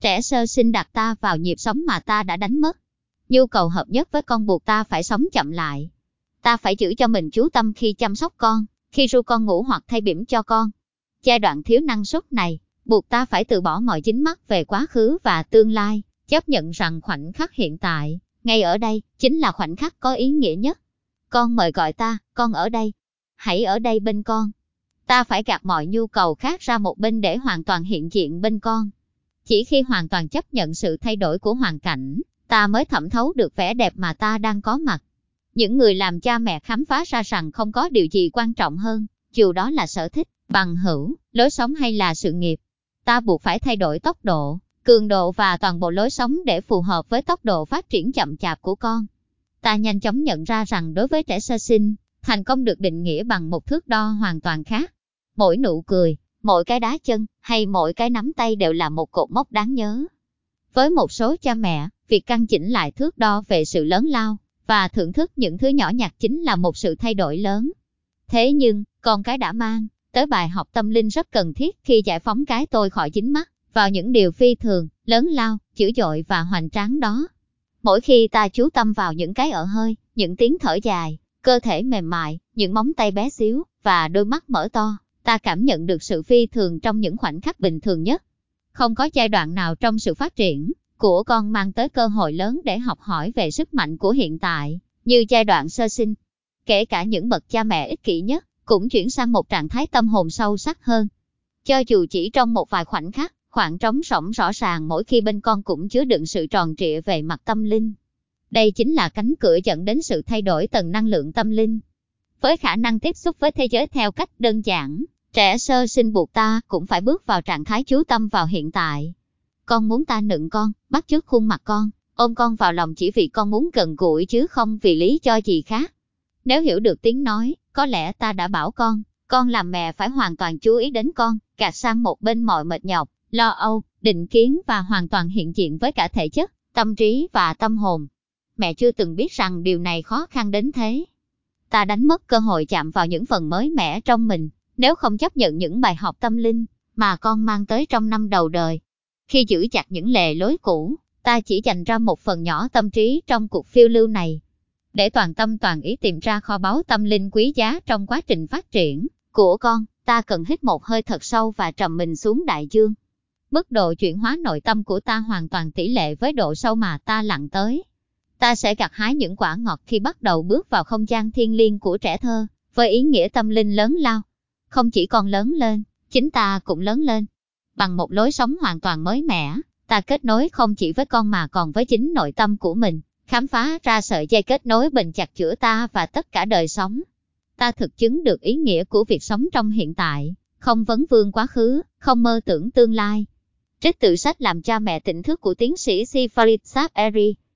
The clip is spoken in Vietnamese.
Trẻ sơ sinh đặt ta vào nhịp sống mà ta đã đánh mất. Nhu cầu hợp nhất với con buộc ta phải sống chậm lại. Ta phải giữ cho mình chú tâm khi chăm sóc con, khi ru con ngủ hoặc thay bỉm cho con. Giai đoạn thiếu năng suất này, buộc ta phải từ bỏ mọi dính mắc về quá khứ và tương lai, chấp nhận rằng khoảnh khắc hiện tại, ngay ở đây, chính là khoảnh khắc có ý nghĩa nhất. Con mời gọi ta, con ở đây. Hãy ở đây bên con. Ta phải gạt mọi nhu cầu khác ra một bên để hoàn toàn hiện diện bên con. Chỉ khi hoàn toàn chấp nhận sự thay đổi của hoàn cảnh, ta mới thẩm thấu được vẻ đẹp mà ta đang có mặt. Những người làm cha mẹ khám phá ra rằng không có điều gì quan trọng hơn, dù đó là sở thích, bằng hữu, lối sống hay là sự nghiệp. Ta buộc phải thay đổi tốc độ, cường độ và toàn bộ lối sống để phù hợp với tốc độ phát triển chậm chạp của con. Ta nhanh chóng nhận ra rằng đối với trẻ sơ sinh, thành công được định nghĩa bằng một thước đo hoàn toàn khác. Mỗi nụ cười, mỗi cái đá chân, hay mỗi cái nắm tay đều là một cột mốc đáng nhớ. Với một số cha mẹ, việc căn chỉnh lại thước đo về sự lớn lao và thưởng thức những thứ nhỏ nhặt chính là một sự thay đổi lớn. Thế nhưng, con cái đã mang tới bài học tâm linh rất cần thiết khi giải phóng cái tôi khỏi dính mắc vào những điều phi thường, lớn lao, dữ dội và hoành tráng đó. Mỗi khi ta chú tâm vào những cái ợ hơi, những tiếng thở dài, cơ thể mềm mại, những móng tay bé xíu và đôi mắt mở to, ta cảm nhận được sự phi thường trong những khoảnh khắc bình thường nhất. Không có giai đoạn nào trong sự phát triển của con mang tới cơ hội lớn để học hỏi về sức mạnh của hiện tại, như giai đoạn sơ sinh. Kể cả những bậc cha mẹ ích kỷ nhất, cũng chuyển sang một trạng thái tâm hồn sâu sắc hơn. Cho dù chỉ trong một vài khoảnh khắc, khoảng trống rỗng rõ ràng mỗi khi bên con cũng chứa đựng sự tròn trịa về mặt tâm linh. Đây chính là cánh cửa dẫn đến sự thay đổi tầng năng lượng tâm linh. Với khả năng tiếp xúc với thế giới theo cách đơn giản, trẻ sơ sinh buộc ta cũng phải bước vào trạng thái chú tâm vào hiện tại. Con muốn ta nựng con, bắt chước khuôn mặt con, ôm con vào lòng chỉ vì con muốn gần gũi chứ không vì lý do gì khác. Nếu hiểu được tiếng nói, có lẽ ta đã bảo con làm mẹ phải hoàn toàn chú ý đến con, gạt sang một bên mọi mệt nhọc, lo âu, định kiến và hoàn toàn hiện diện với cả thể chất, tâm trí và tâm hồn. Mẹ chưa từng biết rằng điều này khó khăn đến thế. Ta đánh mất cơ hội chạm vào những phần mới mẻ trong mình, nếu không chấp nhận những bài học tâm linh mà con mang tới trong năm đầu đời. Khi giữ chặt những lề lối cũ, ta chỉ dành ra một phần nhỏ tâm trí trong cuộc phiêu lưu này. Để toàn tâm toàn ý tìm ra kho báu tâm linh quý giá trong quá trình phát triển của con, ta cần hít một hơi thật sâu và trầm mình xuống đại dương. Mức độ chuyển hóa nội tâm của ta hoàn toàn tỷ lệ với độ sâu mà ta lặn tới. Ta sẽ gặt hái những quả ngọt khi bắt đầu bước vào không gian thiêng liêng của trẻ thơ, với ý nghĩa tâm linh lớn lao. Không chỉ con lớn lên, chính ta cũng lớn lên. Bằng một lối sống hoàn toàn mới mẻ, ta kết nối không chỉ với con mà còn với chính nội tâm của mình, khám phá ra sợi dây kết nối bền chặt giữa ta và tất cả đời sống. Ta thực chứng được ý nghĩa của việc sống trong hiện tại, không vấn vương quá khứ, không mơ tưởng tương lai. Trích từ sách Làm cha mẹ tỉnh thức của tiến sĩ C. Farid Saab Eri.